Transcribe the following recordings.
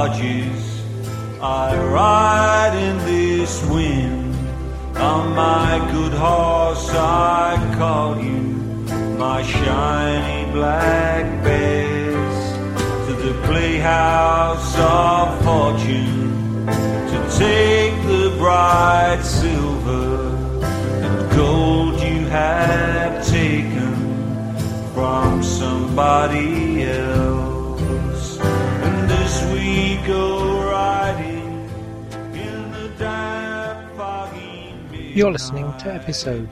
barges, I ride in this wind. On my good horse I call you, my shiny black bears, to the playhouse of fortune, to take the bright silver and gold you have taken from somebody else. And as we go riding in the damp foggy midnight. You're listening to episode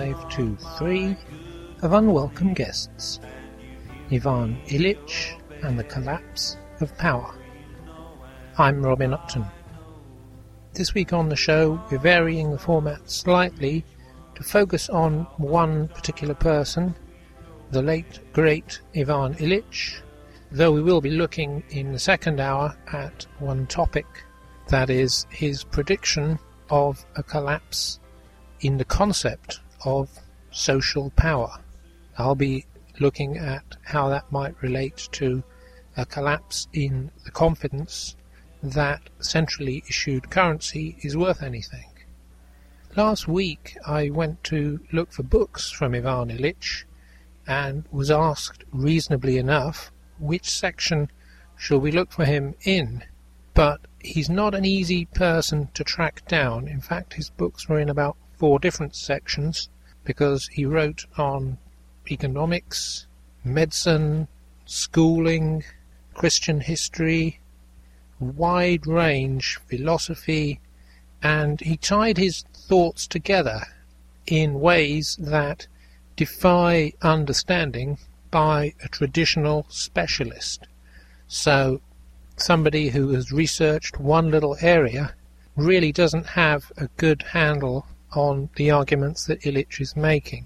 523 of Unwelcome Guests, Ivan Illich and the Collapse of Power. I'm Robin Upton. This week on the show, we're varying the format slightly to focus on one particular person, the late, great Ivan Illich, though we will be looking in the second hour at one topic, that is his prediction of a collapse in the concept of social power. I'll be looking at how that might relate to a collapse in the confidence that centrally issued currency is worth anything. Last week I went to look for books from Ivan Illich and was asked reasonably enough which section shall we look for him in, but he's not an easy person to track down. In fact, his books were in about 4 different sections because he wrote on economics, medicine, schooling, Christian history, wide range philosophy, and he tied his thoughts together in ways that defy understanding by a traditional specialist. So somebody who has researched one little area really doesn't have a good handle on the arguments that Illich is making.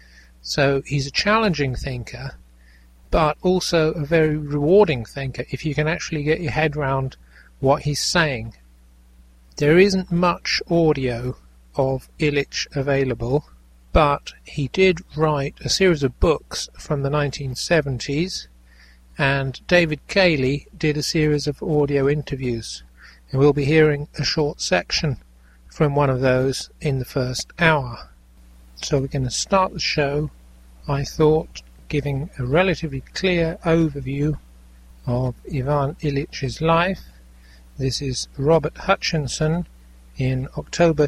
So he's a challenging thinker, but also a very rewarding thinker if you can actually get your head round what he's saying. There isn't much audio of Illich available, but he did write a series of books from the 1970s, and David Cayley did a series of audio interviews, and we'll be hearing a short section from one of those in the first hour. So we're going to start the show, I thought, giving a relatively clear overview of Ivan Illich's life. This is Robert Hutchinson in October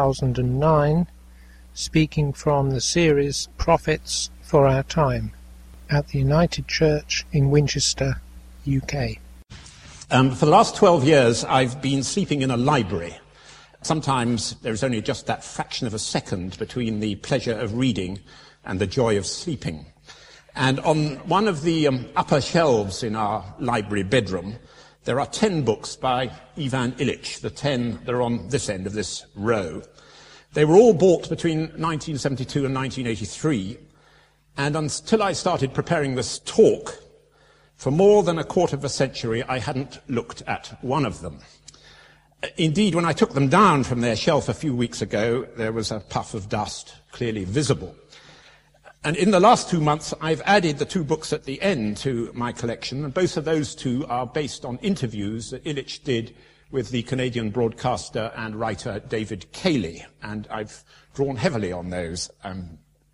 2009, speaking from the series Prophets for Our Time at the United Church in Winchester, UK. For the last 12 years, I've been sleeping in a library. Sometimes there's only just that fraction of a second between the pleasure of reading and the joy of sleeping. And on one of the upper shelves in our library bedroom, there are 10 books by Ivan Illich, the 10 that are on this end of this row. They were all bought between 1972 and 1983, and until I started preparing this talk, for more than a quarter of a century I hadn't looked at one of them. Indeed, when I took them down from their shelf a few weeks ago, there was a puff of dust clearly visible. And in the last 2 months, I've added the 2 books at the end to my collection, and both of those 2 are based on interviews that Illich did with the Canadian broadcaster and writer David Cayley, and I've drawn heavily on those, I'm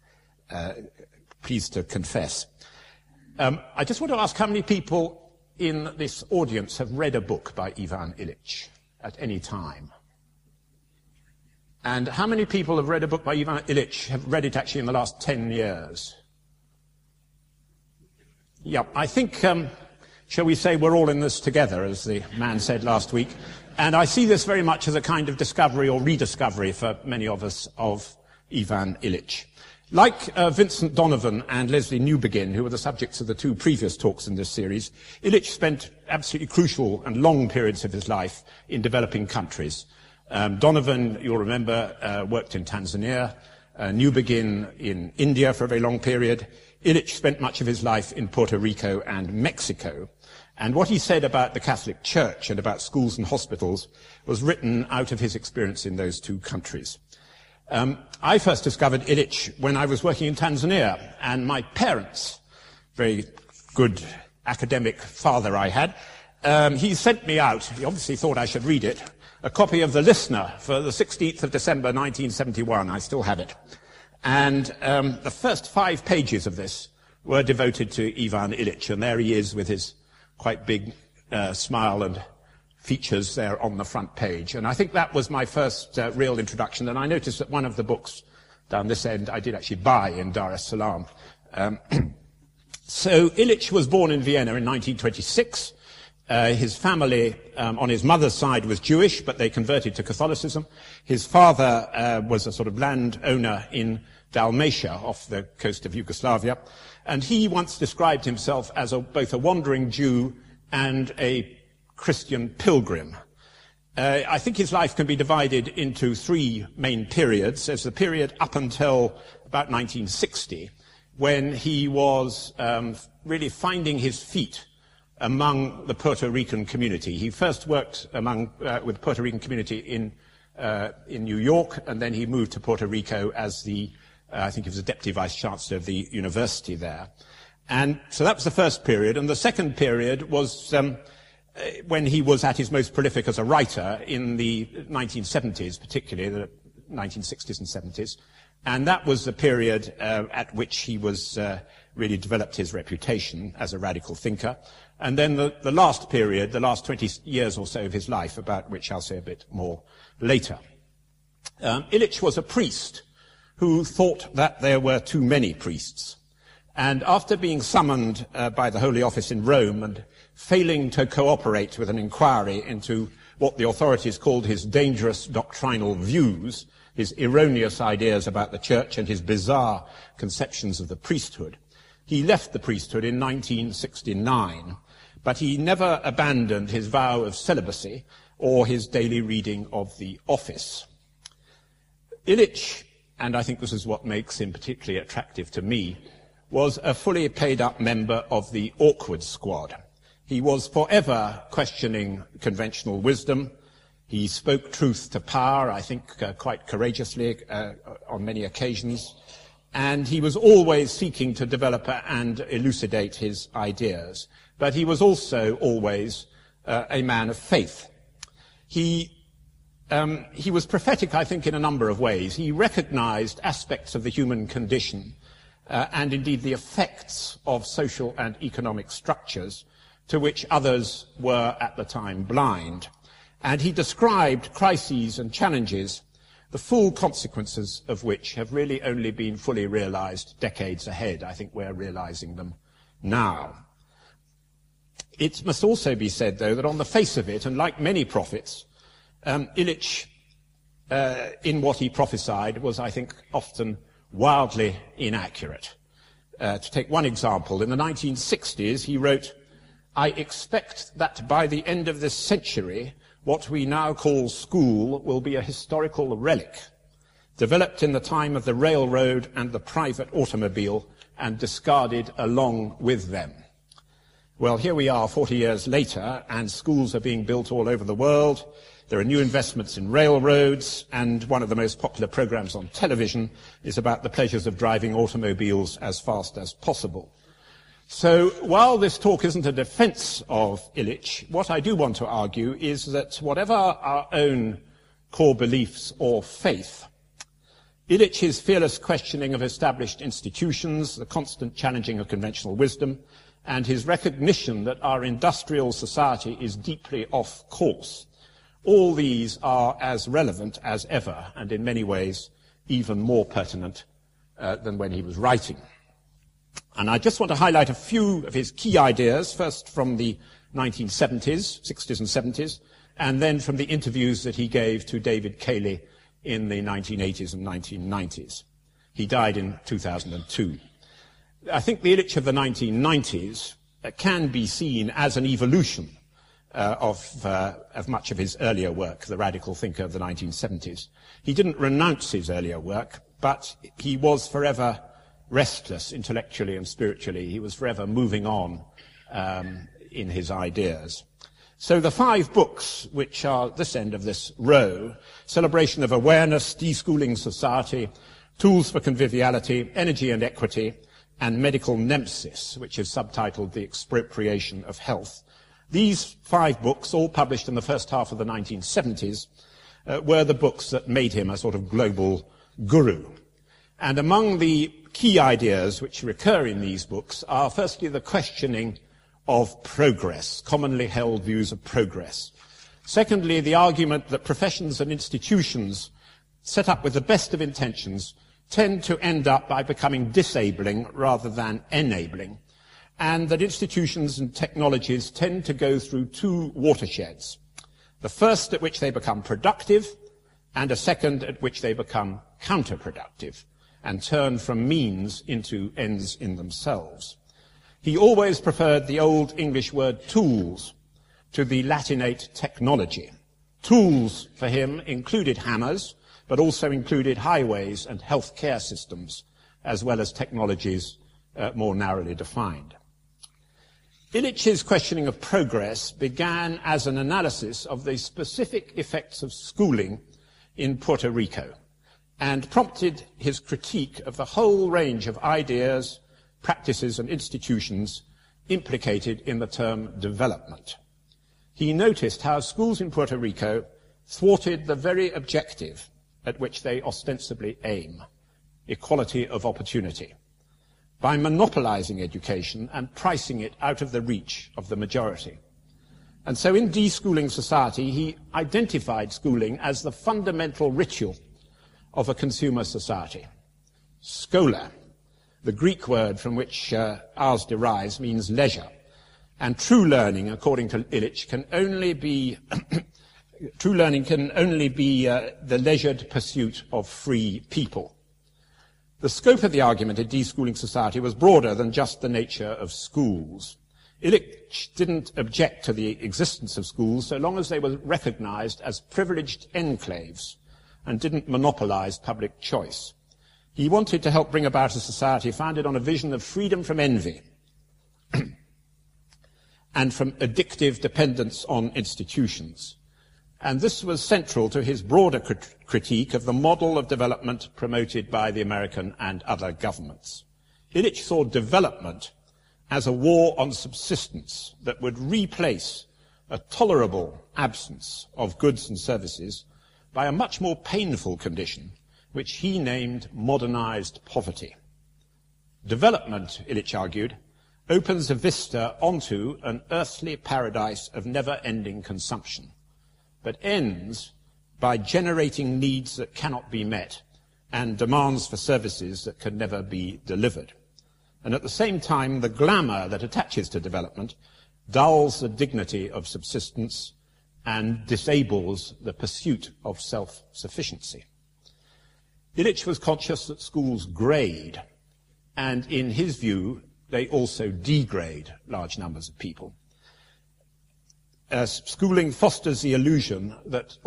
pleased to confess. I just want to ask how many people in this audience have read a book by Ivan Illich at any time? And how many people have read a book by Ivan Illich, have read it actually in the last 10 years? Yeah, I think, shall we say, we're all in this together, as the man said last week. And I see this very much as a kind of discovery or rediscovery for many of us of Ivan Illich. Like Vincent Donovan and Leslie Newbegin, who were the subjects of the 2 previous talks in this series, Illich spent absolutely crucial and long periods of his life in developing countries. Donovan, you'll remember, worked in Tanzania, Newbegin in India for a very long period. Illich spent much of his life in Puerto Rico and Mexico. And what he said about the Catholic Church and about schools and hospitals was written out of his experience in those 2 countries. I first discovered Illich when I was working in Tanzania, and my parents, very good academic father I had, he sent me out, he obviously thought I should read it, a copy of The Listener for the 16th of December 1971. I still have it. And the first 5 pages of this were devoted to Ivan Illich, and there he is with his quite big smile and features there on the front page. And I think that was my first real introduction, and I noticed that one of the books down this end I did actually buy in Dar es Salaam. So Illich was born in Vienna in 1926. His family on his mother's side was Jewish, but they converted to Catholicism. His father was a sort of landowner in Dalmatia off the coast of Yugoslavia, and he once described himself as both a wandering Jew and a Christian pilgrim. I think his life can be divided into 3 main periods. There's the period up until about 1960, when he was really finding his feet among the Puerto Rican community. He first worked with the Puerto Rican community in New York, and then he moved to Puerto Rico as I think he was the Deputy Vice-Chancellor of the university there. And so that was the first period, and the second period was when he was at his most prolific as a writer in the 1970s, particularly the 1960s and 70s. And that was the period at which he was really developed his reputation as a radical thinker. And then the last period, the last 20 years or so of his life, about which I'll say a bit more later. Illich was a priest who thought that there were too many priests. And after being summoned by the Holy Office in Rome and failing to cooperate with an inquiry into what the authorities called his dangerous doctrinal views, his erroneous ideas about the church and his bizarre conceptions of the priesthood, he left the priesthood in 1969, but he never abandoned his vow of celibacy or his daily reading of the office. Illich, and I think this is what makes him particularly attractive to me, was a fully paid-up member of the awkward squad. He was forever questioning conventional wisdom. He spoke truth to power, I think, quite courageously on many occasions. And he was always seeking to develop and elucidate his ideas. But he was also always a man of faith. He was prophetic, I think, in a number of ways. He recognized aspects of the human condition and indeed the effects of social and economic structures to which others were at the time blind. And he described crises and challenges, the full consequences of which have really only been fully realized decades ahead. I think we're realizing them now. It must also be said, though, that on the face of it, and like many prophets, Illich, in what he prophesied, was, I think, often wildly inaccurate. To take one example, in the 1960s, he wrote, "I expect that by the end of this century, what we now call school will be a historical relic, developed in the time of the railroad and the private automobile and discarded along with them." Well, here we are 40 years later, and schools are being built all over the world. There are new investments in railroads, and one of the most popular programs on television is about the pleasures of driving automobiles as fast as possible. So while this talk isn't a defense of Illich, what I do want to argue is that whatever our own core beliefs or faith, Illich's fearless questioning of established institutions, the constant challenging of conventional wisdom, and his recognition that our industrial society is deeply off course, all these are as relevant as ever, and in many ways even more pertinent than when he was writing. And I just want to highlight a few of his key ideas, first from the 1970s, 60s and 70s, and then from the interviews that he gave to David Cayley in the 1980s and 1990s. He died in 2002. I think the Illich of the 1990s can be seen as an evolution of much of his earlier work, the radical thinker of the 1970s. He didn't renounce his earlier work, but he was forever restless intellectually and spiritually. He was forever moving on in his ideas. So the 5 books, which are this end of this row, Celebration of Awareness, Deschooling Society, Tools for Conviviality, Energy and Equity, and Medical Nemesis, which is subtitled The Expropriation of Health, These 5 books, all published in the first half of the 1970s, were the books that made him a sort of global guru. And among the key ideas which recur in these books are firstly the questioning of progress, commonly held views of progress. Secondly, the argument that professions and institutions set up with the best of intentions tend to end up by becoming disabling rather than enabling, and that institutions and technologies tend to go through 2 watersheds. The first at which they become productive, and a second at which they become counterproductive and turn from means into ends in themselves. He always preferred the old English word tools to the Latinate technology. Tools for him included hammers, but also included highways and healthcare systems, as well as technologies more narrowly defined. Illich's questioning of progress began as an analysis of the specific effects of schooling in Puerto Rico and prompted his critique of the whole range of ideas, practices and institutions implicated in the term development. He noticed how schools in Puerto Rico thwarted the very objective at which they ostensibly aim, equality of opportunity, by monopolizing education and pricing it out of the reach of the majority. And so in Deschooling Society, he identified schooling as the fundamental ritual of a consumer society. Schola, the Greek word from which ours derives, means leisure. And true learning, according to Illich, can only be the leisured pursuit of free people. The scope of the argument in Deschooling Society was broader than just the nature of schools. Illich didn't object to the existence of schools so long as they were recognized as privileged enclaves and didn't monopolize public choice. He wanted to help bring about a society founded on a vision of freedom from envy and from addictive dependence on institutions. And this was central to his broader critique of the model of development promoted by the American and other governments. Illich saw development as a war on subsistence that would replace a tolerable absence of goods and services by a much more painful condition, which he named modernized poverty. Development, Illich argued, opens a vista onto an earthly paradise of never-ending consumption, but ends by generating needs that cannot be met and demands for services that can never be delivered. And at the same time, the glamour that attaches to development dulls the dignity of subsistence and disables the pursuit of self-sufficiency. Illich was conscious that schools grade, and in his view, they also degrade large numbers of people. Schooling fosters the illusion that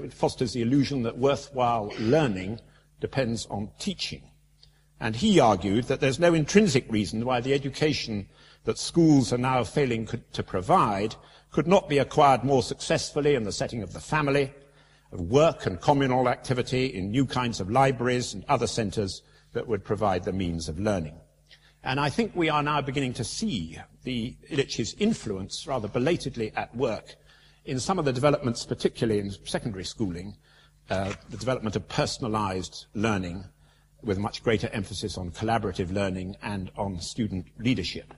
worthwhile learning depends on teaching. And he argued that there's no intrinsic reason why the education that schools are now failing to provide could not be acquired more successfully in the setting of the family, of work and communal activity, in new kinds of libraries and other centres that would provide the means of learning. And I think we are now beginning to see Illich's influence rather belatedly at work in some of the developments, particularly in secondary schooling, the development of personalized learning with much greater emphasis on collaborative learning and on student leadership.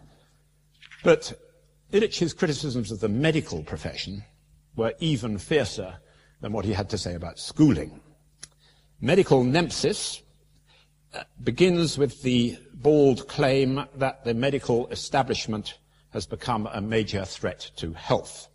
But Illich's criticisms of the medical profession were even fiercer than what he had to say about schooling. Medical nemesis begins with the bald claim that the medical establishment has become a major threat to health.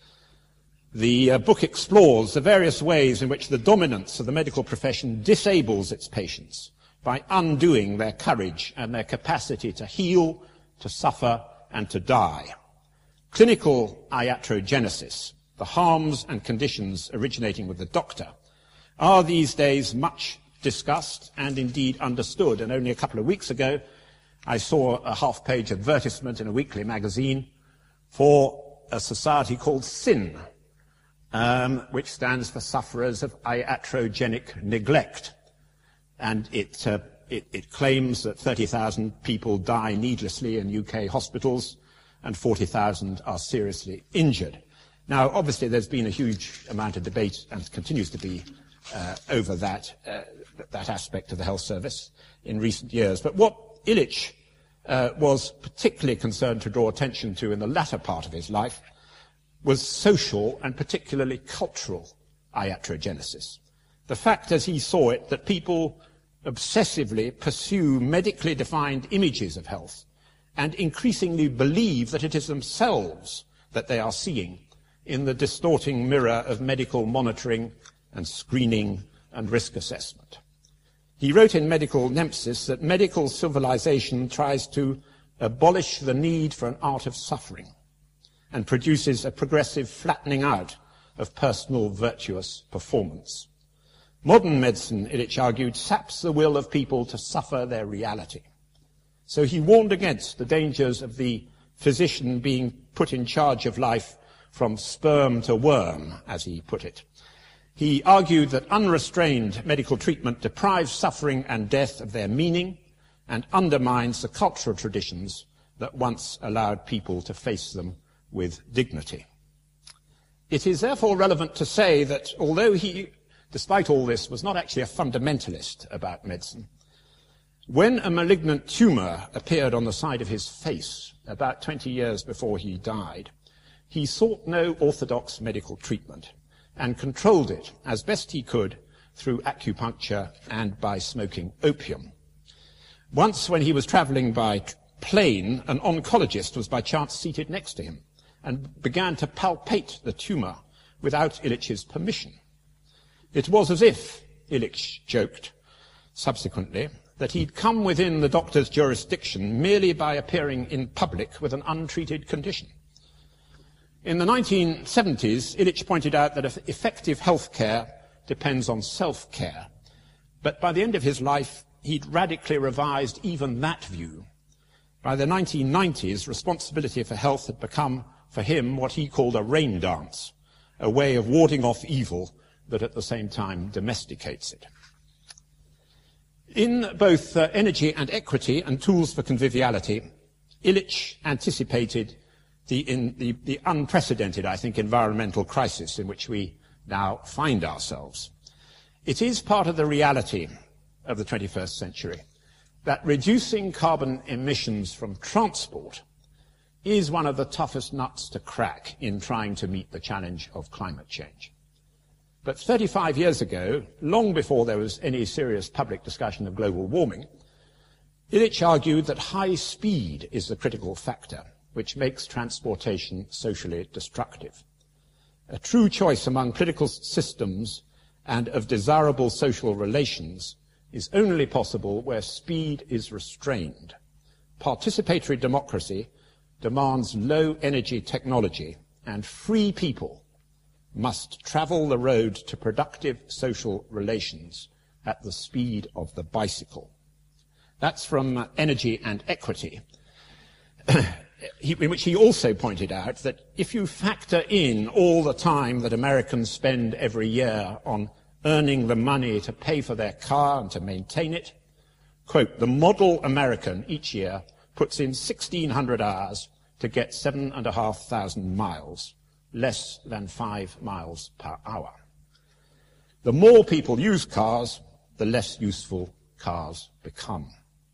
The book explores the various ways in which the dominance of the medical profession disables its patients by undoing their courage and their capacity to heal, to suffer, and to die. Clinical iatrogenesis, the harms and conditions originating with the doctor, are these days much discussed and indeed understood. And only a couple of weeks ago, I saw a half-page advertisement in a weekly magazine for a society called SIN, which stands for Sufferers of Iatrogenic Neglect. And it claims that 30,000 people die needlessly in UK hospitals, and 40,000 are seriously injured. Now, obviously, there's been a huge amount of debate, and continues to be, over that aspect of the health service in recent years. But what Illich was particularly concerned to draw attention to in the latter part of his life was social and particularly cultural iatrogenesis. The fact, as he saw it, that people obsessively pursue medically defined images of health and increasingly believe that it is themselves that they are seeing in the distorting mirror of medical monitoring and screening and risk assessment. He wrote in Medical Nemesis that medical civilization tries to abolish the need for an art of suffering and produces a progressive flattening out of personal virtuous performance. Modern medicine, Illich argued, saps the will of people to suffer their reality. So he warned against the dangers of the physician being put in charge of life from sperm to worm, as he put it. He argued that unrestrained medical treatment deprives suffering and death of their meaning and undermines the cultural traditions that once allowed people to face them with dignity. It is therefore relevant to say that although he, despite all this, was not actually a fundamentalist about medicine, when a malignant tumour appeared on the side of his face about 20 years before he died, he sought no orthodox medical treatment and controlled it as best he could through acupuncture and by smoking opium. Once, when he was travelling by plane, an oncologist was by chance seated next to him and began to palpate the tumour without Illich's permission. It was as if, Illich joked subsequently, that he'd come within the doctor's jurisdiction merely by appearing in public with an untreated condition. In the 1970s, Illich pointed out that effective health care depends on self-care. But by the end of his life, he'd radically revised even that view. By the 1990s, responsibility for health had become, for him, what he called a rain dance, a way of warding off evil that at the same time domesticates it. In both Energy and Equity and Tools for Conviviality, Illich anticipated the unprecedented, I think, environmental crisis in which we now find ourselves. It is part of the reality of the 21st century that reducing carbon emissions from transport is one of the toughest nuts to crack in trying to meet the challenge of climate change. But 35 years ago, long before there was any serious public discussion of global warming, Illich argued that high speed is the critical factor which makes transportation socially destructive. A true choice among political systems and of desirable social relations is only possible where speed is restrained. Participatory democracy demands low-energy technology, and free people must travel the road to productive social relations at the speed of the bicycle. That's from Energy and Equity, in which he also pointed out that if you factor in all the time that Americans spend every year on earning the money to pay for their car and to maintain it, quote, the model American each year puts in 1,600 hours to get 7,500 miles, less than 5 miles per hour. The more people use cars, the less useful cars become.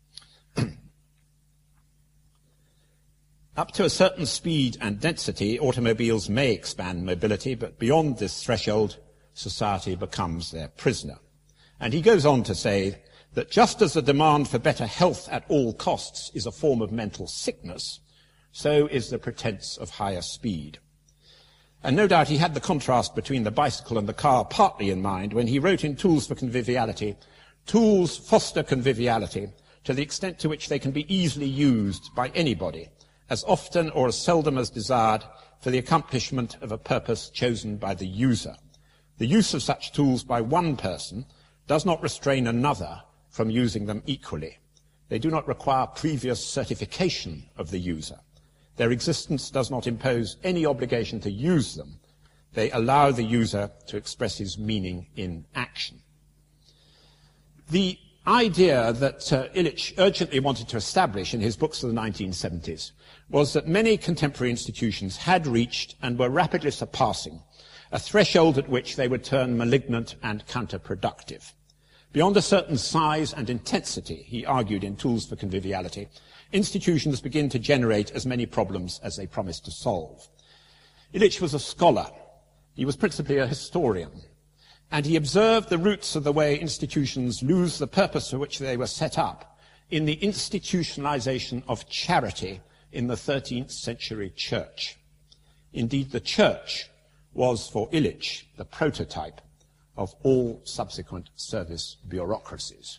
Up to a certain speed and density, automobiles may expand mobility, but beyond this threshold, society becomes their prisoner. And he goes on to say that just as the demand for better health at all costs is a form of mental sickness, so is the pretense of higher speed. And no doubt he had the contrast between the bicycle and the car partly in mind when he wrote in Tools for Conviviality, tools foster conviviality to the extent to which they can be easily used by anybody, as often or as seldom as desired, for the accomplishment of a purpose chosen by the user. The use of such tools by one person does not restrain another from using them equally. They do not require previous certification of the user. Their existence does not impose any obligation to use them. They allow the user to express his meaning in action. The idea that Illich urgently wanted to establish in his books of the 1970s was that many contemporary institutions had reached and were rapidly surpassing a threshold at which they would turn malignant and counterproductive. Beyond a certain size and intensity, he argued in Tools for Conviviality, institutions begin to generate as many problems as they promise to solve. Illich was a scholar. He was principally a historian. And he observed the roots of the way institutions lose the purpose for which they were set up in the institutionalization of charity in the 13th century church. Indeed, the church was for Illich the prototype of all subsequent service bureaucracies.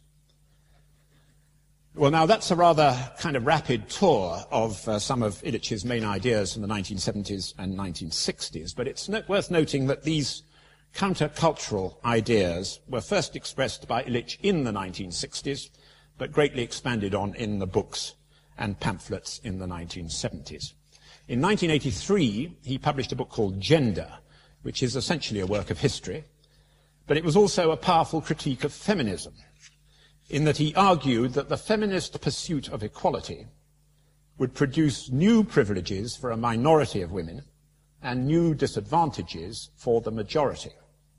Well, now that's a rather kind of rapid tour of some of Illich's main ideas in the 1970s and 1960s, but it's worth noting that these countercultural ideas were first expressed by Illich in the 1960s, but greatly expanded on in the books and pamphlets in the 1970s. In 1983, he published a book called Gender, which is essentially a work of history, but it was also a powerful critique of feminism, in that he argued that the feminist pursuit of equality would produce new privileges for a minority of women and new disadvantages for the majority.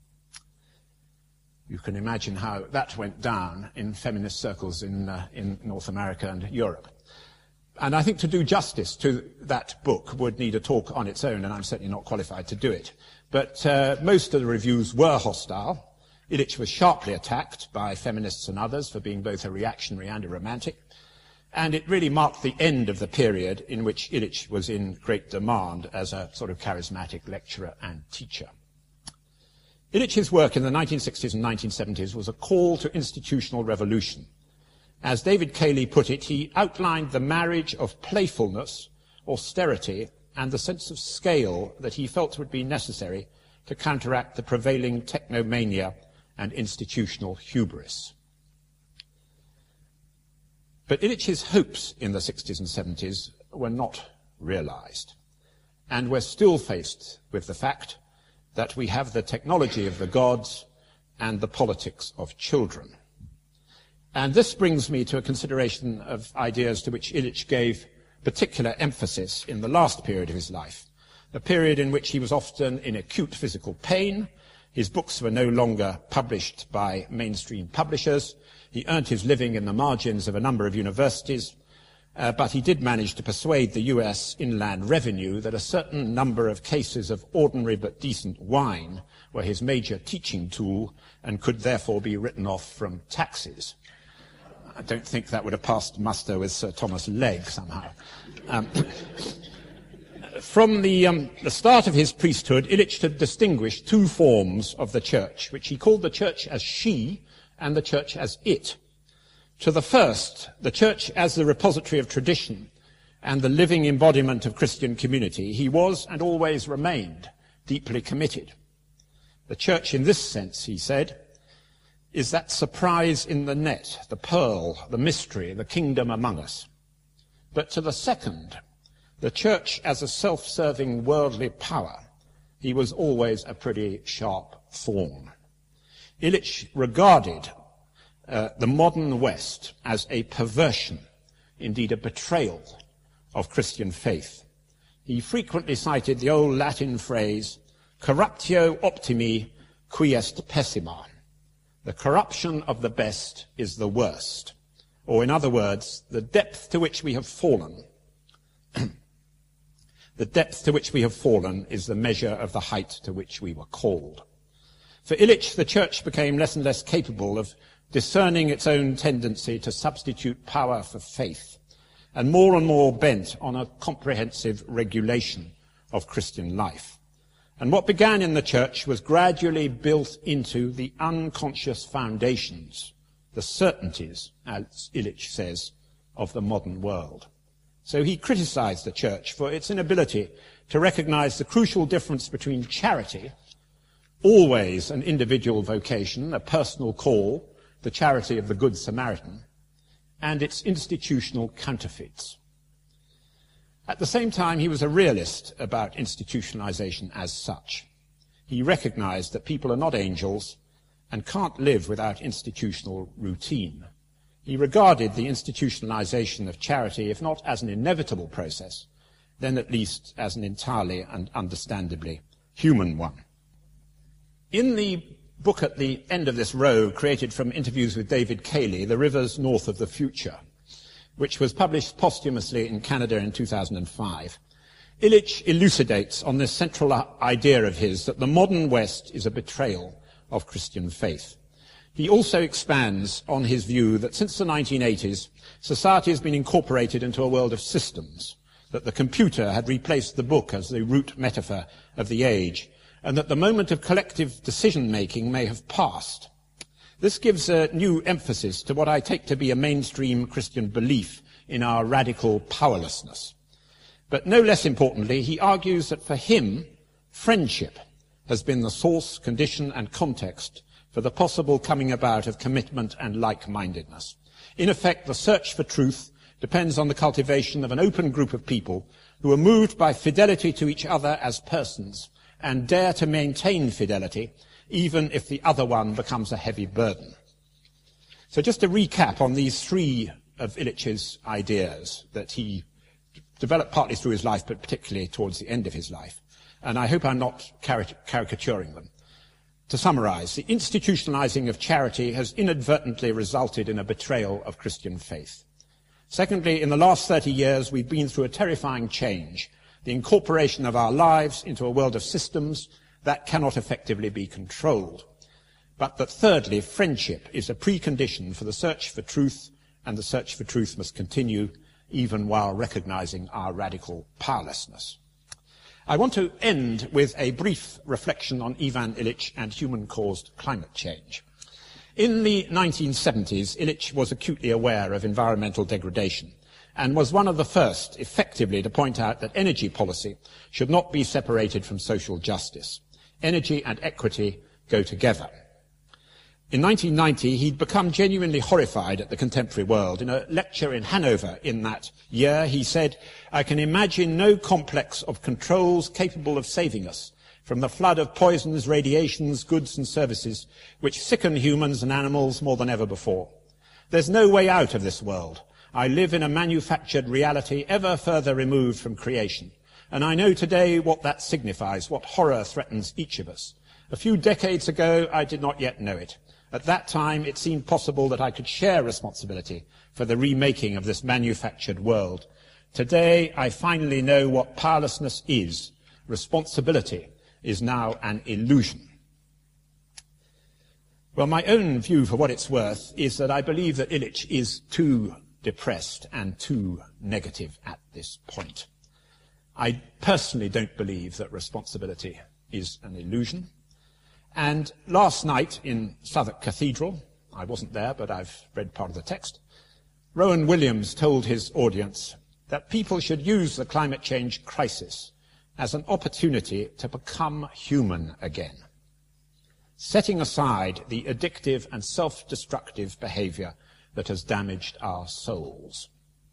You can imagine how that went down in feminist circles in North America and Europe. And I think to do justice to that book would need a talk on its own, and I'm certainly not qualified to do it. But most of the reviews were hostile. Illich was sharply attacked by feminists and others for being both a reactionary and a romantic. And it really marked the end of the period in which Illich was in great demand as a sort of charismatic lecturer and teacher. Illich's work in the 1960s and 1970s was a call to institutional revolution. As David Cayley put it, he outlined the marriage of playfulness, austerity, and the sense of scale that he felt would be necessary to counteract the prevailing technomania and institutional hubris. But Illich's hopes in the 60s and 70s were not realized, and we're still faced with the fact that we have the technology of the gods and the politics of children. And this brings me to a consideration of ideas to which Illich gave particular emphasis in the last period of his life, a period in which he was often in acute physical pain. His books were no longer published by mainstream publishers. He earned his living in the margins of a number of universities, but he did manage to persuade the US Inland Revenue that a certain number of cases of ordinary but decent wine were his major teaching tool and could therefore be written off from taxes. I don't think that would have passed muster with Sir Thomas Legge somehow. From the start of his priesthood, Illich had distinguished two forms of the church, which he called the church as she and the church as it. To the first, the church as the repository of tradition and the living embodiment of Christian community, he was and always remained deeply committed. The church in this sense, he said, is that surprise in the net, the pearl, the mystery, the kingdom among us. But to the second, the church as a self-serving worldly power, he was always a pretty sharp thorn. Illich regarded the modern West as a perversion, indeed a betrayal of Christian faith. He frequently cited the old Latin phrase, corruptio optimi qui est pessima. The corruption of the best is the worst. Or in other words, the depth to which we have fallen, the depth to which we have fallen is the measure of the height to which we were called. For Illich, the church became less and less capable of discerning its own tendency to substitute power for faith, and more bent on a comprehensive regulation of Christian life. And what began in the church was gradually built into the unconscious foundations, the certainties, as Illich says, of the modern world. So he criticized the church for its inability to recognize the crucial difference between charity, always an individual vocation, a personal call, the charity of the Good Samaritan, and its institutional counterfeits. At the same time, he was a realist about institutionalization as such. He recognized that people are not angels and can't live without institutional routine. He regarded the institutionalization of charity, if not as an inevitable process, then at least as an entirely and understandably human one. In the book at the end of this row, created from interviews with David Cayley, The Rivers North of the Future, which was published posthumously in Canada in 2005, Illich elucidates on this central idea of his that the modern West is a betrayal of Christian faith. He also expands on his view that since the 1980s, society has been incorporated into a world of systems, that the computer had replaced the book as the root metaphor of the age, and that the moment of collective decision-making may have passed. This gives a new emphasis to what I take to be a mainstream Christian belief in our radical powerlessness. But no less importantly, he argues that for him, friendship has been the source, condition, and context for the possible coming about of commitment and like-mindedness. In effect, the search for truth depends on the cultivation of an open group of people who are moved by fidelity to each other as persons and dare to maintain fidelity even if the other one becomes a heavy burden. So just to recap on these three of Illich's ideas that he developed partly through his life, but particularly towards the end of his life, and I hope I'm not caricaturing them. To summarize, the institutionalizing of charity has inadvertently resulted in a betrayal of Christian faith. Secondly, in the last 30 years, we've been through a terrifying change, the incorporation of our lives into a world of systems that cannot effectively be controlled. But that thirdly, friendship is a precondition for the search for truth, and the search for truth must continue even while recognizing our radical powerlessness. I want to end with a brief reflection on Ivan Illich and human-caused climate change. In the 1970s, Illich was acutely aware of environmental degradation and was one of the first effectively to point out that energy policy should not be separated from social justice. Energy and equity go together. In 1990, he'd become genuinely horrified at the contemporary world. In a lecture in Hanover in that year, he said, "I can imagine no complex of controls capable of saving us from the flood of poisons, radiations, goods and services which sicken humans and animals more than ever before. There's no way out of this world. I live in a manufactured reality ever further removed from creation. And I know today what that signifies, what horror threatens each of us. A few decades ago, I did not yet know it. At that time, it seemed possible that I could share responsibility for the remaking of this manufactured world. Today, I finally know what powerlessness is. Responsibility is now an illusion." Well, my own view, for what it's worth, is that I believe that Illich is too depressed and too negative at this point. I personally don't believe that responsibility is an illusion. And last night in Southwark Cathedral, I wasn't there, but I've read part of the text, Rowan Williams told his audience that people should use the climate change crisis as an opportunity to become human again, setting aside the addictive and self-destructive behavior that has damaged our souls.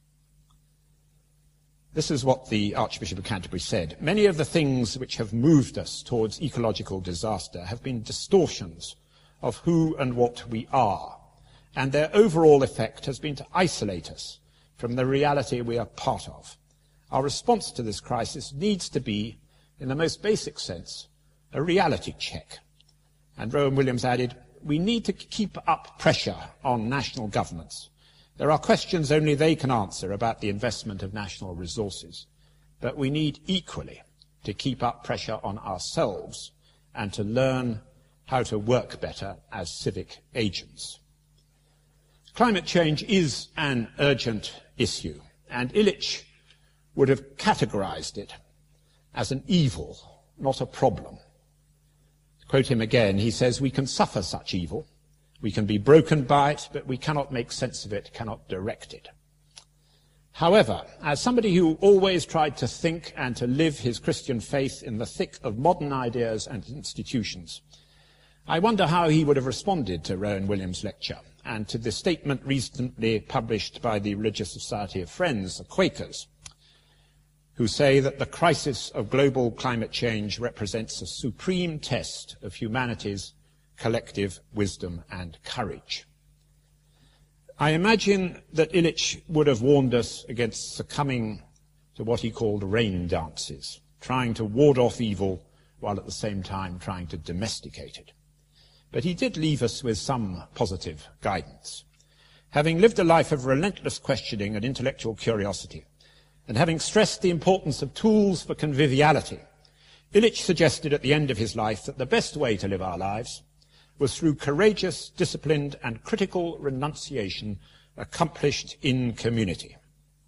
This is what the Archbishop of Canterbury said. "Many of the things which have moved us towards ecological disaster have been distortions of who and what we are, and their overall effect has been to isolate us from the reality we are part of. Our response to this crisis needs to be, in the most basic sense, a reality check." And Rowan Williams added, "We need to keep up pressure on national governments. There are questions only they can answer about the investment of national resources, but we need equally to keep up pressure on ourselves and to learn how to work better as civic agents." Climate change is an urgent issue, and Illich would have categorized it as an evil, not a problem. To quote him again, he says, "We can suffer such evil. We can be broken by it, but we cannot make sense of it, cannot direct it." However, as somebody who always tried to think and to live his Christian faith in the thick of modern ideas and institutions, I wonder how he would have responded to Rowan Williams' lecture and to the statement recently published by the Religious Society of Friends, the Quakers, who say that the crisis of global climate change represents a supreme test of humanity's collective wisdom and courage. I imagine that Illich would have warned us against succumbing to what he called rain dances, trying to ward off evil while at the same time trying to domesticate it. But he did leave us with some positive guidance. Having lived a life of relentless questioning and intellectual curiosity, and having stressed the importance of tools for conviviality, Illich suggested at the end of his life that the best way to live our lives was through courageous, disciplined, and critical renunciation accomplished in community.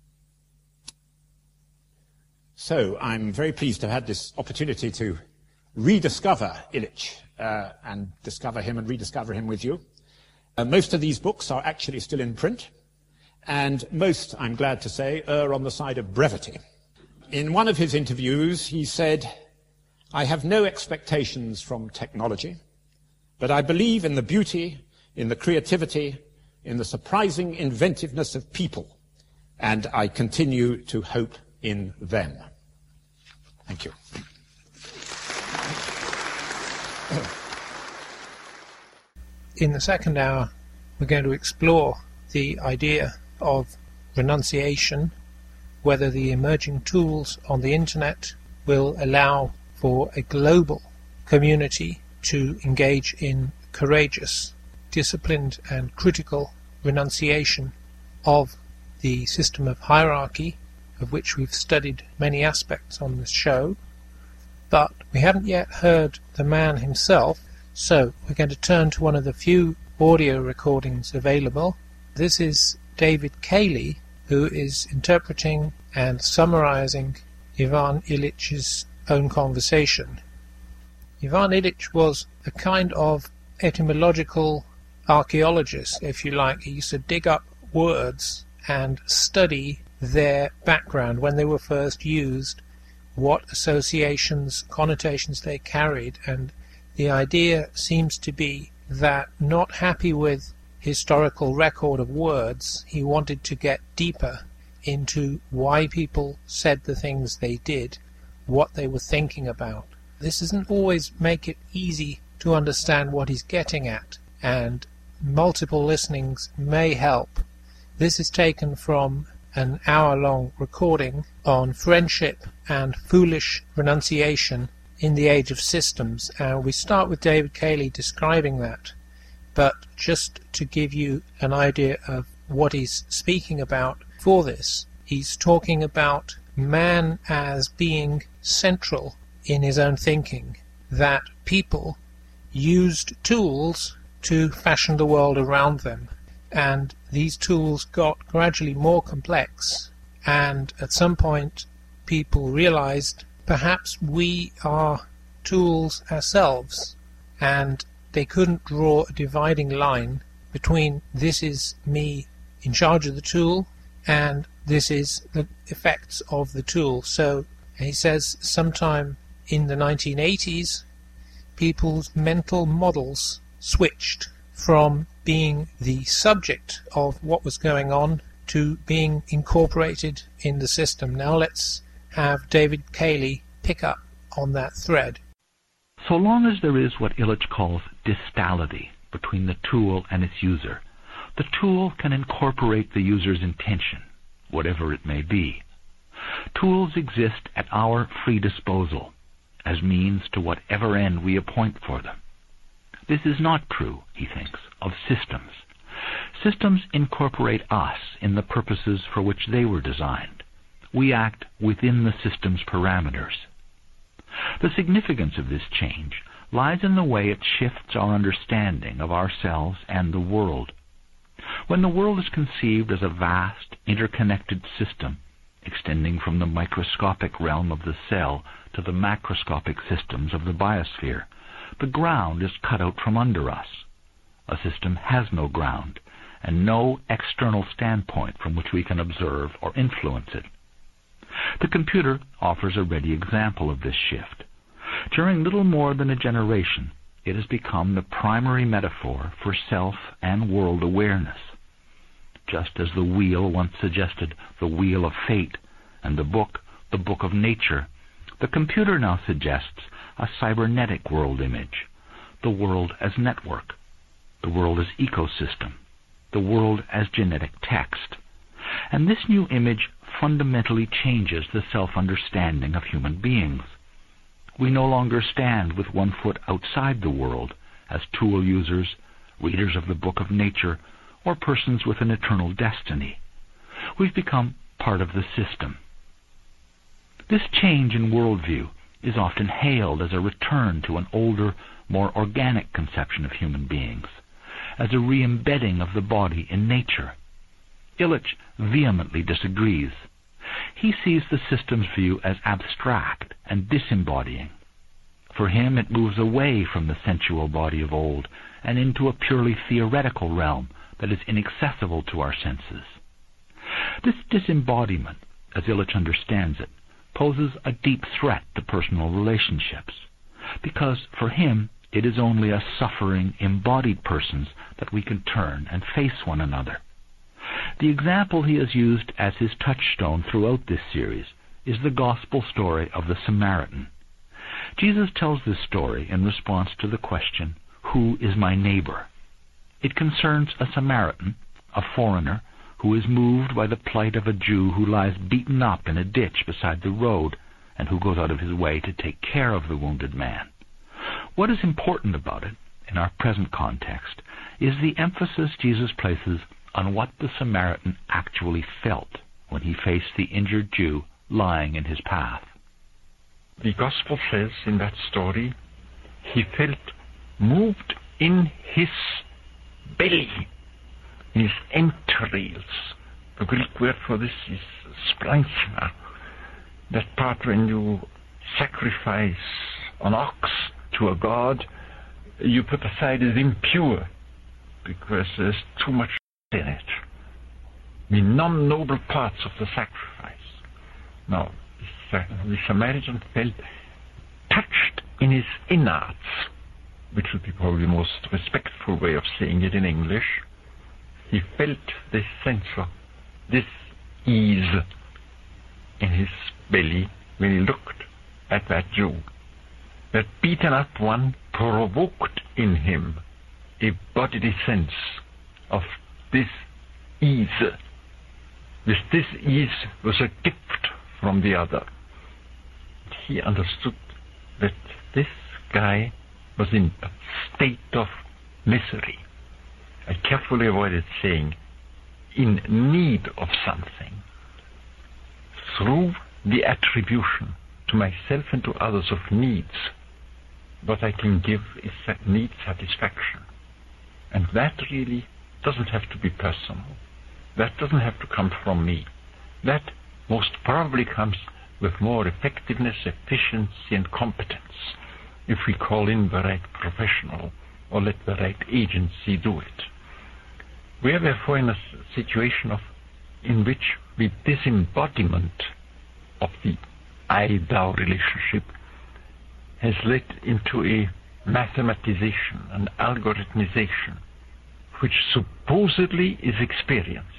So I'm very pleased to have had this opportunity to rediscover Illich and discover him and rediscover him with you. Most of these books are actually still in print, and most, I'm glad to say, err on the side of brevity. In one of his interviews, he said, "I have no expectations from technology, but I believe in the beauty, in the creativity, in the surprising inventiveness of people, and I continue to hope in them." Thank you. In the second hour, we're going to explore the idea of renunciation, whether the emerging tools on the internet will allow for a global community to engage in courageous, disciplined and critical renunciation of the system of hierarchy, of which we've studied many aspects on this show, but we haven't yet heard the man himself, so we're going to turn to one of the few audio recordings available. This is David Cayley, who is interpreting and summarizing Ivan Illich's own conversation. Ivan Illich was a kind of etymological archaeologist, if you like. He used to dig up words and study their background, when they were first used, what associations, connotations they carried, and the idea seems to be that, not happy with historical record of words, he wanted to get deeper into why people said the things they did, what they were thinking about. This doesn't always make it easy to understand what he's getting at, and multiple listenings may help. This is taken from an hour-long recording on friendship and foolish renunciation in the age of systems. We start with David Cayley describing that, but just to give you an idea of what he's speaking about for this, he's talking about man as being central in his own thinking, that people used tools to fashion the world around them, and these tools got gradually more complex, and at some point people realized perhaps we are tools ourselves, and they couldn't draw a dividing line between this is me in charge of the tool and this is the effects of the tool. So he says sometime in the 1980s people's mental models switched from being the subject of what was going on to being incorporated in the system. Now let's have David Cayley pick up on that thread. So long as there is what Illich calls distality between the tool and its user, the tool can incorporate the user's intention, whatever it may be. Tools exist at our free disposal, as means to whatever end we appoint for them. This is not true, he thinks, of systems. Systems incorporate us in the purposes for which they were designed. We act within the system's parameters. The significance of this change lies in the way it shifts our understanding of ourselves and the world. When the world is conceived as a vast, interconnected system, extending from the microscopic realm of the cell to the macroscopic systems of the biosphere, the ground is cut out from under us. A system has no ground, and no external standpoint from which we can observe or influence it. The computer offers a ready example of this shift. During little more than a generation, it has become the primary metaphor for self and world awareness. Just as the wheel once suggested the wheel of fate, and the book of nature, the computer now suggests a cybernetic world image, the world as network, the world as ecosystem, the world as genetic text. And this new image fundamentally changes the self-understanding of human beings. We no longer stand with one foot outside the world as tool users, readers of the book of nature, or persons with an eternal destiny. We've become part of the system. This change in worldview is often hailed as a return to an older, more organic conception of human beings, as a re-embedding of the body in nature. Illich vehemently disagrees. He sees the system's view as abstract and disembodying. For him, it moves away from the sensual body of old and into a purely theoretical realm that is inaccessible to our senses. This disembodiment, as Illich understands it, poses a deep threat to personal relationships, because for him it is only as suffering, embodied persons that we can turn and face one another. The example he has used as his touchstone throughout this series is the gospel story of the Samaritan. Jesus tells this story in response to the question, "Who is my neighbor?" It concerns a Samaritan, a foreigner, who is moved by the plight of a Jew who lies beaten up in a ditch beside the road, and who goes out of his way to take care of the wounded man. What is important about it, in our present context, is the emphasis Jesus places on what the Samaritan actually felt when he faced the injured Jew lying in his path. The Gospel says in that story, he felt moved in his belly, in his entrails. The Greek word for this is splanchna. That part when you sacrifice an ox to a god, you put aside as impure because there's too much in it. The non-noble parts of the sacrifice. Now, the Samaritan felt touched in his innards, which would be probably the most respectful way of saying it in English. He felt this sense of this ease in his belly when he looked at that Jew. That beaten up one provoked in him a bodily sense of this ease. This ease was a gift from the other. He understood that this guy was in a state of misery. I carefully avoided saying in need of something. Through the attribution to myself and to others of needs, what I can give is that need satisfaction. And that really doesn't have to be personal. That doesn't have to come from me. That most probably comes with more effectiveness, efficiency, and competence if we call in the right professional or let the right agency do it. We are therefore in a situation in which the disembodiment of the I-thou relationship has led into a mathematization, an algorithmization, which supposedly is experienced.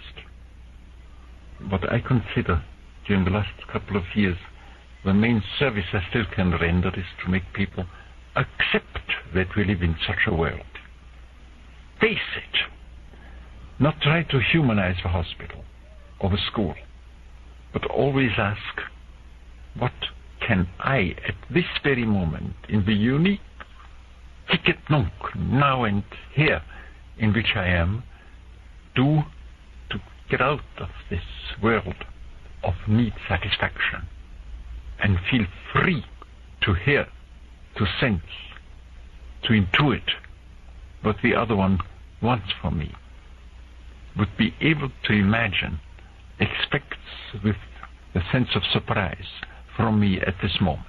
What I consider during the last couple of years the main service I still can render is to make people accept that we live in such a world. Face it. Not try to humanize the hospital or the school, but always ask, what can I, at this very moment, in the unique hic et nunc, now and here, in which I am, do to get out of this world of need satisfaction and feel free to hear, to sense, to intuit what the other one wants from me, would be able to imagine, expects with a sense of surprise from me at this moment.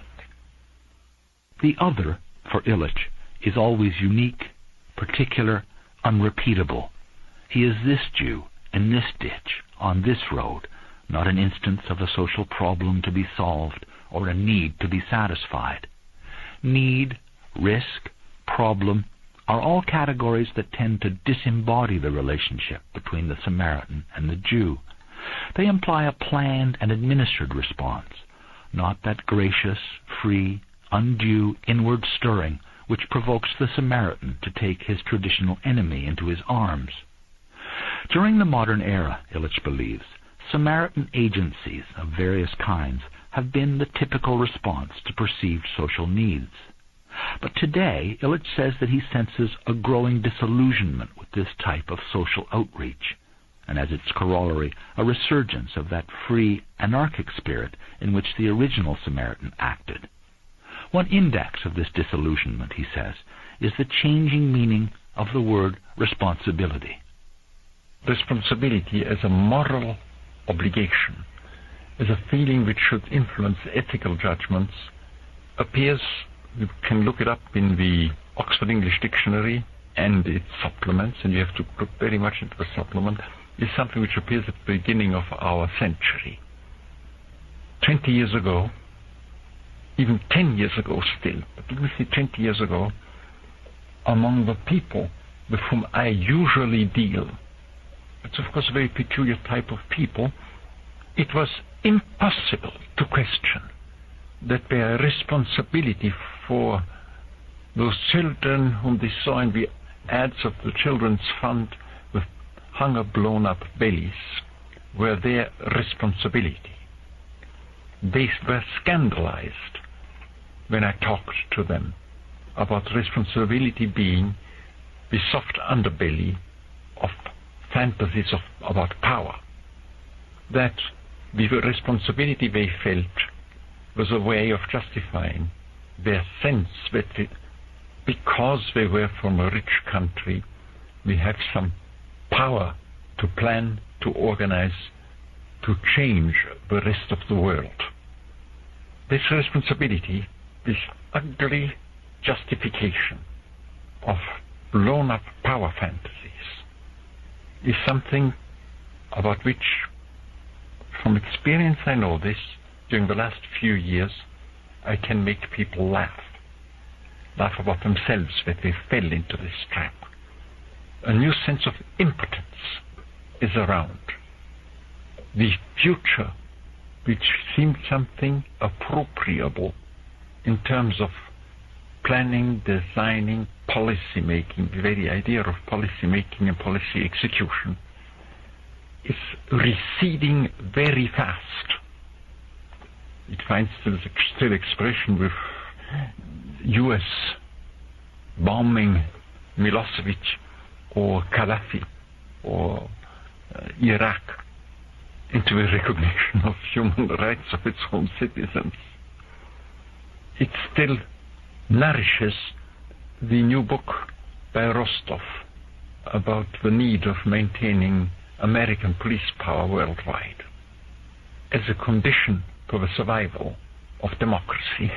The other, for Illich, is always unique, particular, unrepeatable. He is this Jew, in this ditch, on this road, not an instance of a social problem to be solved or a need to be satisfied. Need, risk, problem are all categories that tend to disembody the relationship between the Samaritan and the Jew. They imply a planned and administered response, not that gracious, free, undue inward stirring which provokes the Samaritan to take his traditional enemy into his arms. During the modern era, Illich believes, Samaritan agencies of various kinds have been the typical response to perceived social needs. But today, Illich says that he senses a growing disillusionment with this type of social outreach, and as its corollary, a resurgence of that free, anarchic spirit in which the original Samaritan acted. One index of this disillusionment, he says, is the changing meaning of the word responsibility. Responsibility as a moral obligation, as a feeling which should influence ethical judgments, appears, you can look it up in the Oxford English Dictionary and its supplements, and you have to look very much into the supplement, is something which appears at the beginning of our century. 20 years ago, even 10 years ago still, but let me say 20 years ago, among the people with whom I usually deal, it's of course a very peculiar type of people, it was impossible to question that their responsibility for those children whom they saw in the ads of the Children's Fund with hunger blown up bellies were their responsibility. They were scandalized when I talked to them about responsibility being the soft underbelly of fantasies about power. That the responsibility they felt was a way of justifying their sense that because they were from a rich country, we have some power to plan, to organize, to change the rest of the world. This responsibility, this ugly justification of blown-up power fantasies, is something about which, from experience I know this, during the last few years, I can make people laugh about themselves that they fell into this trap. A new sense of impotence is around. The future, which seemed something appropriable in terms of planning, designing, policy making, the very idea of policy making and policy execution, is receding very fast. It finds still expression with U.S. bombing Milosevic or Gaddafi or Iraq into a recognition of human rights of its own citizens. It still nourishes the new book by Rostov about the need of maintaining American police power worldwide as a condition for the survival of democracy.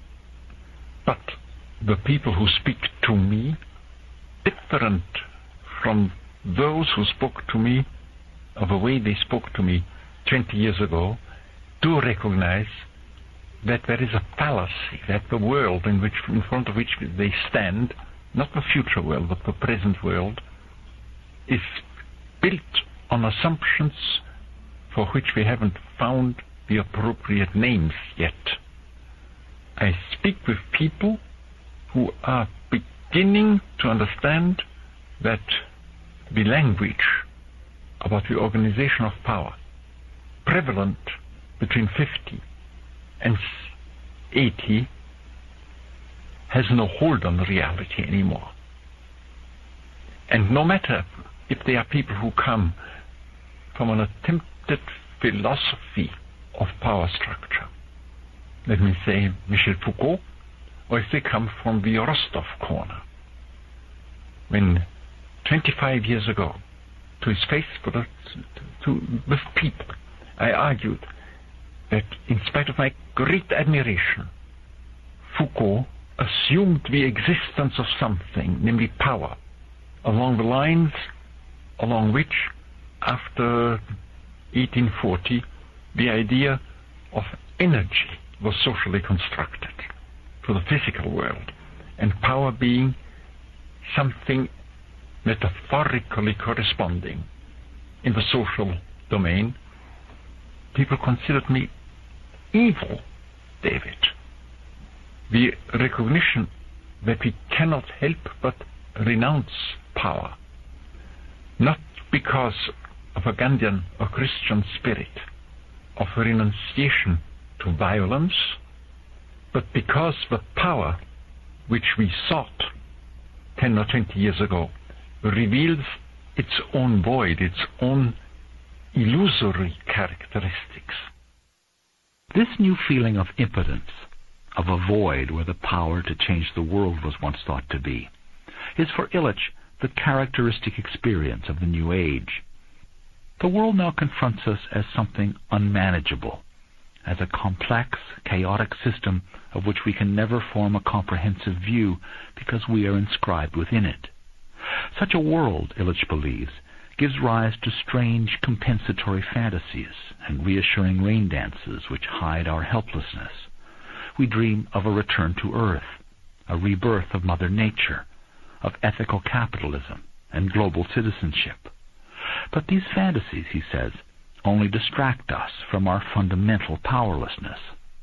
But the people who speak to me, different from those who spoke to me, of the way they spoke to me 20 years ago, do recognize that there is a fallacy, that the world in front of which they stand, not the future world, but the present world, is built on assumptions for which we haven't found the appropriate names yet. I speak with people who are beginning to understand that the language about the organization of power, prevalent between 50 and 80, has no hold on reality anymore. And no matter if they are people who come from an attempted philosophy of power structure, let me say Michel Foucault, or if they come from the Rostov corner. When 25 years ago, to his face, with people, I argued that in spite of my great admiration, Foucault assumed the existence of something, namely power, along the lines along which, after 1840, the idea of energy was socially constructed for the physical world, and power being something metaphorically corresponding in the social domain. People considered me evil, David. The recognition that we cannot help but renounce power, not because of a Gandhian or Christian spirit of renunciation to violence, but because the power which we sought 10 or 20 years ago reveals its own void, its own illusory characteristics. This new feeling of impotence, of a void where the power to change the world was once thought to be, is for Illich the characteristic experience of the new age. The world now confronts us as something unmanageable, as a complex, chaotic system of which we can never form a comprehensive view because we are inscribed within it. Such a world, Illich believes, gives rise to strange compensatory fantasies and reassuring rain dances which hide our helplessness. We dream of a return to Earth, a rebirth of Mother Nature, of ethical capitalism and global citizenship. But these fantasies, he says, only distract us from our fundamental powerlessness.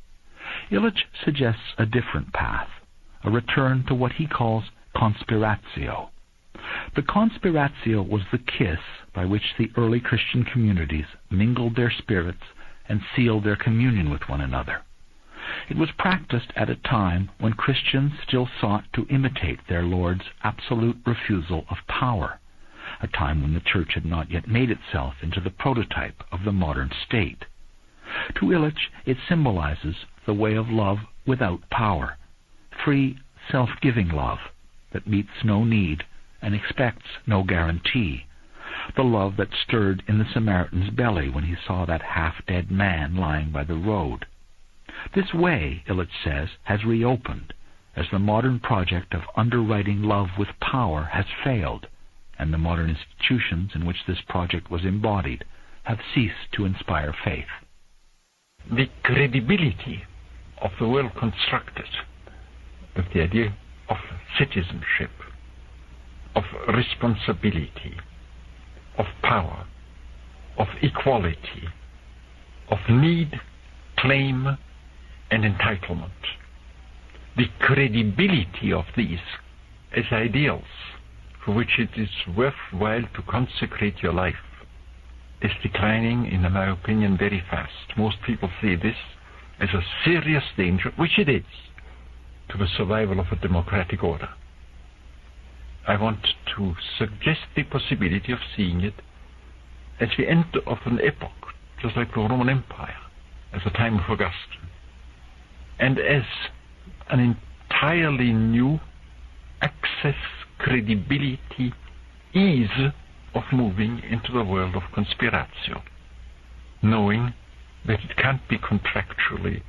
Illich suggests a different path, a return to what he calls conspiratio. The conspiratio was the kiss by which the early Christian communities mingled their spirits and sealed their communion with one another. It was practiced at a time when Christians still sought to imitate their Lord's absolute refusal of power, a time when the Church had not yet made itself into the prototype of the modern state. To Illich, it symbolizes the way of love without power, free, self-giving love that meets no need and expects no guarantee, the love that stirred in the Samaritan's belly when he saw that half-dead man lying by the road. This way, Illich says, has reopened, as the modern project of underwriting love with power has failed, and the modern institutions in which this project was embodied have ceased to inspire faith. The credibility of the world constructed with the idea of citizenship, of responsibility, of power, of equality, of need, claim, and entitlement. The credibility of these as ideals for which it is worthwhile to consecrate your life is declining, in my opinion, very fast. Most people see this as a serious danger, which it is, to the survival of a democratic order. I want to suggest the possibility of seeing it as the end of an epoch, just like the Roman Empire, as the time of Augustine, and as an entirely new access, credibility, ease of moving into the world of conspiratio, knowing that it can't be contractually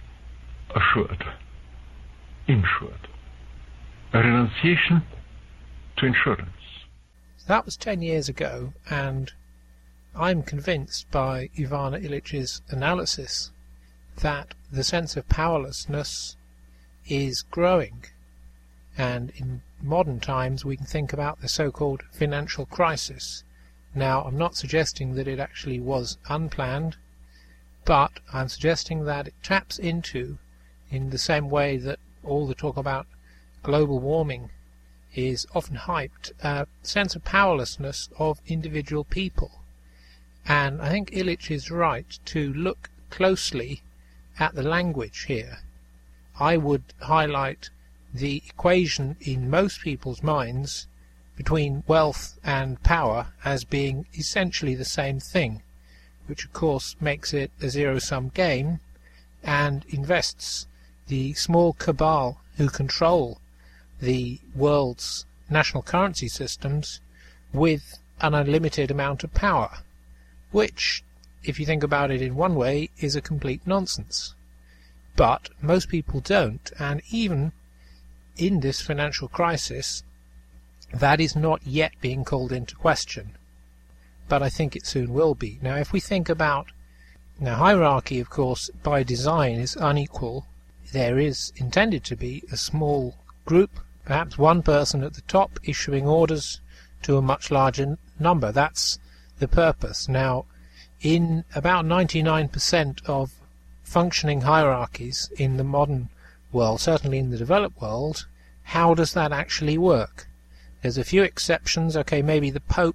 insured. A renunciation to insurance. That was 10 years ago, and I'm convinced by Ivana Illich's analysis that the sense of powerlessness is growing, and in modern times we can think about the so-called financial crisis. Now, I'm not suggesting that it actually was unplanned, but I'm suggesting that it taps into, in the same way that all the talk about global warming is often hyped, a sense of powerlessness of individual people. And I think Illich is right to look closely at the language here. I would highlight the equation in most people's minds between wealth and power as being essentially the same thing, which of course makes it a zero-sum game and invests the small cabal who control the world's national currency systems with an unlimited amount of power, which, if you think about it in one way, is a complete nonsense. But most people don't, and even in this financial crisis, that is not yet being called into question. But I think it soon will be. Now, if we think about... Now, hierarchy, of course, by design is unequal. There is intended to be a small group, perhaps one person at the top, issuing orders to a much larger number. That's the purpose. Now, in about 99% of functioning hierarchies in the modern world, certainly in the developed world, how does that actually work? There's a few exceptions. Okay, maybe the Pope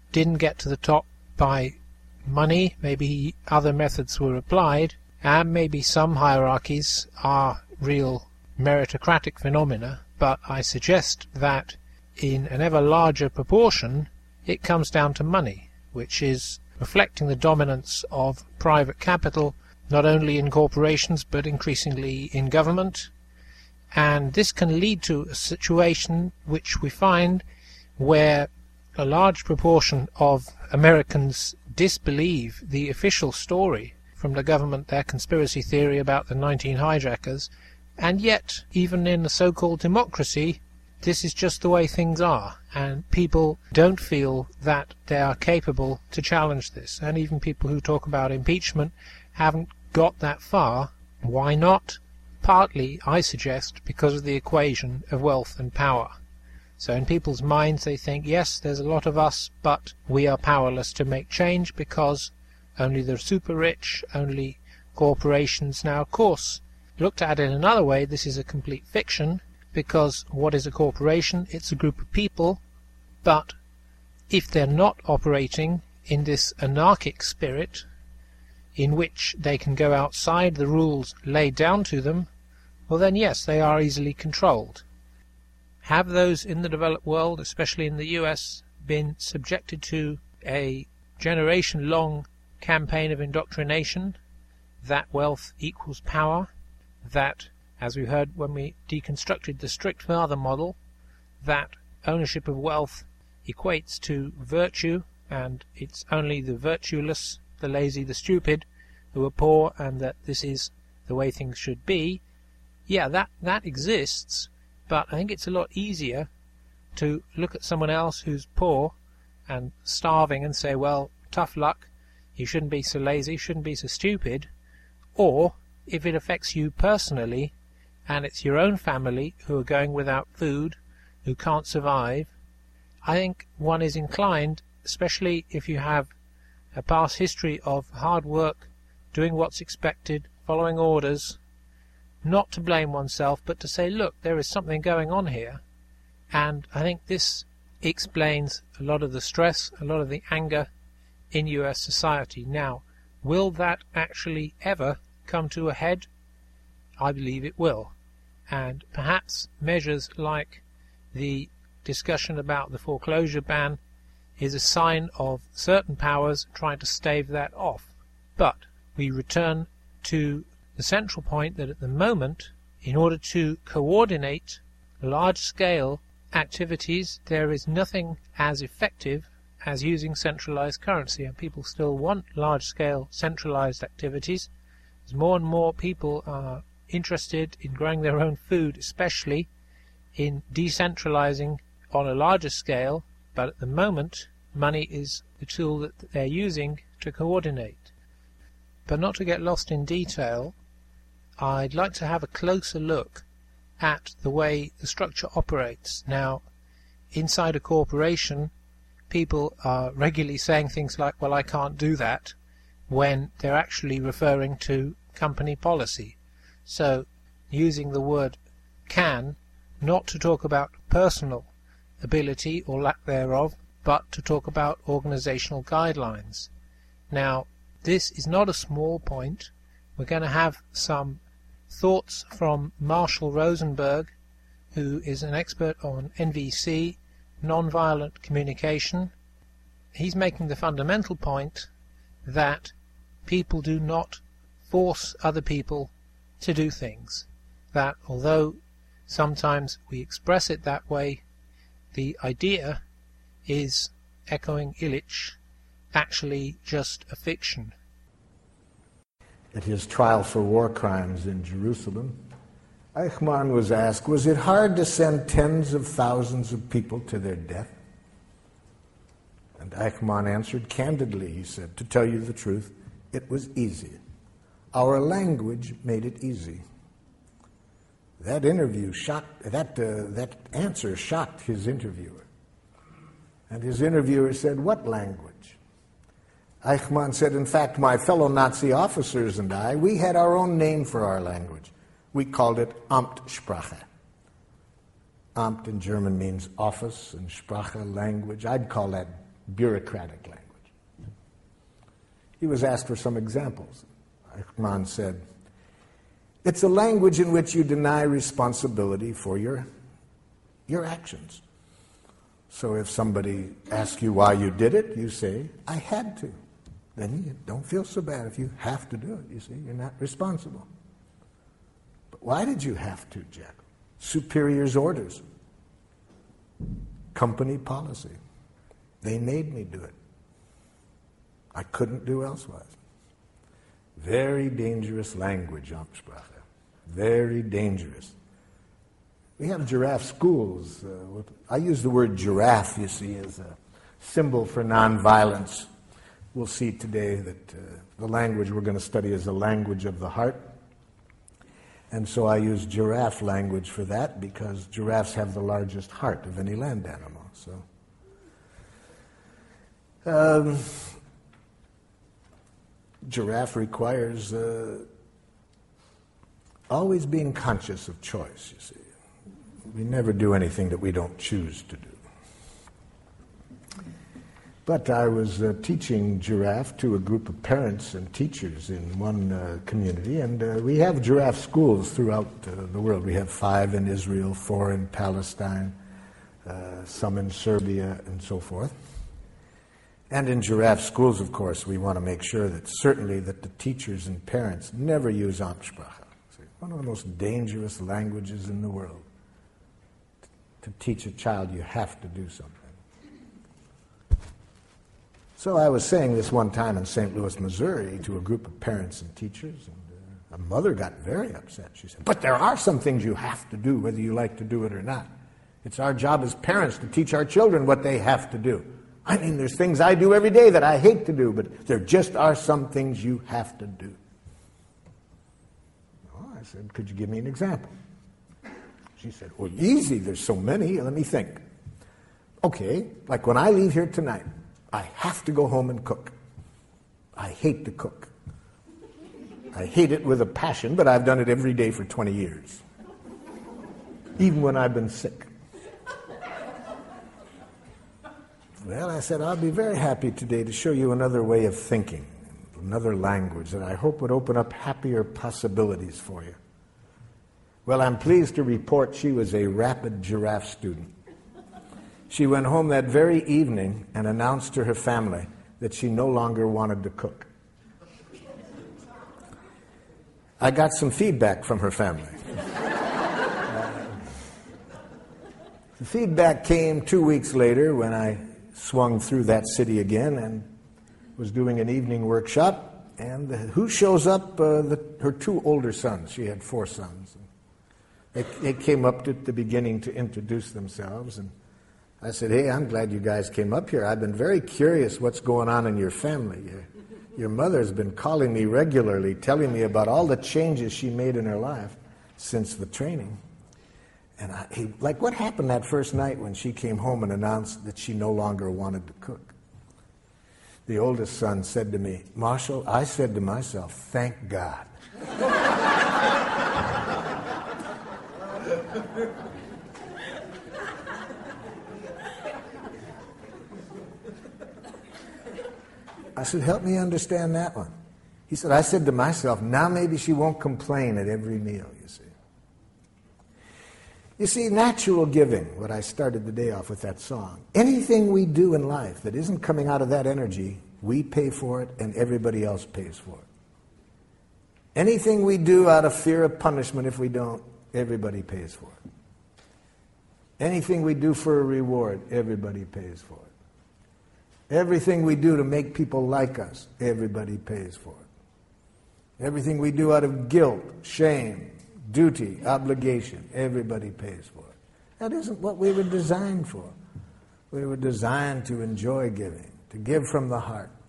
didn't get to the top by money. Maybe other methods were applied, and maybe some hierarchies are real meritocratic phenomena, but I suggest that in an ever larger proportion it comes down to money, which is reflecting the dominance of private capital not only in corporations but increasingly in government. And this can lead to a situation which we find where a large proportion of Americans disbelieve the official story from the government, their conspiracy theory about the 19 hijackers, and yet, even in a so-called democracy, this is just the way things are, and people don't feel that they are capable to challenge this. And even people who talk about impeachment haven't got that far. Why not? Partly, I suggest, because of the equation of wealth and power. So in people's minds they think, yes, there's a lot of us, but we are powerless to make change because only the super rich, only corporations. Now, of course, looked at in another way, this is a complete fiction, because what is a corporation? It's a group of people, but if they're not operating in this anarchic spirit in which they can go outside the rules laid down to them, well then yes, they are easily controlled. Have those in the developed world, especially in the US, been subjected to a generation-long campaign of indoctrination that wealth equals power, that, as we heard when we deconstructed the strict father model, that ownership of wealth equates to virtue, and it's only the virtueless, the lazy, the stupid who are poor, and that this is the way things should be? Yeah, that exists, but I think it's a lot easier to look at someone else who's poor and starving and say, well, tough luck, you shouldn't be so lazy, shouldn't be so stupid. Or, if it affects you personally, and it's your own family who are going without food, who can't survive, I think one is inclined, especially if you have a past history of hard work, doing what's expected, following orders, not to blame oneself, but to say, look, there is something going on here. And I think this explains a lot of the stress, a lot of the anger in US society. Now, will that actually ever come to a head? I believe it will. And perhaps measures like the discussion about the foreclosure ban is a sign of certain powers trying to stave that off. But we return to the central point that at the moment, in order to coordinate large-scale activities, there is nothing as effective as using centralized currency, and people still want large-scale centralized activities. As more and more people are interested in growing their own food, especially in decentralizing on a larger scale, but at the moment money is the tool that they're using to coordinate. But not to get lost in detail, I'd like to have a closer look at the way the structure operates. Now, inside a corporation, people are regularly saying things like, well, I can't do that, when they're actually referring to company policy. So, using the word can, not to talk about personal ability or lack thereof, but to talk about organizational guidelines. Now, this is not a small point. We're going to have some thoughts from Marshall Rosenberg, who is an expert on NVC, nonviolent communication. He's making the fundamental point that people do not force other people to do things. That although sometimes we express it that way, the idea is, echoing Illich, actually just a fiction. At his trial for war crimes in Jerusalem, Eichmann was asked, was it hard to send tens of thousands of people to their death? And Eichmann answered candidly, he said, to tell you the truth, it was easy. Our language made it easy. That answer shocked his interviewer. And his interviewer said, what language? Eichmann said, in fact, my fellow Nazi officers and I, we had our own name for our language. We called it Amtssprache. Amt in German means office, and Sprache, language. I'd call that bureaucratic language. He was asked for some examples. Eichmann said, it's a language in which you deny responsibility for your actions. So if somebody asks you why you did it, you say, I had to. Then you don't feel so bad if you have to do it. You see, you're not responsible. But why did you have to, Jack? Superiors' orders. Company policy. They made me do it. I couldn't do elsewise. Very dangerous language, Amtssprache. Very dangerous. We have giraffe schools. I use the word giraffe, you see, as a symbol for nonviolence. We'll see today that the language we're going to study is a language of the heart. And so I use giraffe language for that because giraffes have the largest heart of any land animal. So, giraffe requires always being conscious of choice, you see. We never do anything that we don't choose to do. But I was teaching giraffe to a group of parents and teachers in one community, and we have giraffe schools throughout the world. We have 5 in Israel, 4 in Palestine, some in Serbia, and so forth. And in giraffe schools, of course, we want to make sure that certainly that the teachers and parents never use Amtssprache. One of the most dangerous languages in the world. To teach a child, you have to do something. So I was saying this one time in St. Louis, Missouri, to a group of parents and teachers, and a mother got very upset. She said, but there are some things you have to do, whether you like to do it or not. It's our job as parents to teach our children what they have to do. I mean, there's things I do every day that I hate to do, but there just are some things you have to do. Well, I said, could you give me an example? She said, well, easy, there's so many, let me think. Okay, like when I leave here tonight, I have to go home and cook. I hate to cook. I hate it with a passion, but I've done it every day for 20 years. Even when I've been sick. Well, I said, I'll be very happy today to show you another way of thinking, another language that I hope would open up happier possibilities for you. Well, I'm pleased to report she was a rapid giraffe student. She went home that very evening and announced to her family that she no longer wanted to cook. I got some feedback from her family. The feedback came 2 weeks later when I swung through that city again and was doing an evening workshop. And who shows up? Her 2 older sons. She had 4 sons. They came up at the beginning to introduce themselves, and I said, hey, I'm glad you guys came up here. I've been very curious what's going on in your family. Your mother's been calling me regularly, telling me about all the changes she made in her life since the training. And what happened that first night when she came home and announced that she no longer wanted to cook? The oldest son said to me, Marshall, I said to myself, thank God. I said, help me understand that one. He said, I said to myself, now maybe she won't complain at every meal, you see. You see, natural giving, what I started the day off with that song. Anything we do in life that isn't coming out of that energy, we pay for it and everybody else pays for it. Anything we do out of fear of punishment, if we don't, everybody pays for it. Anything we do for a reward, everybody pays for it. Everything we do to make people like us, everybody pays for it. Everything we do out of guilt, shame, duty, obligation, everybody pays for it. That isn't what we were designed for. We were designed to enjoy giving, to give from the heart.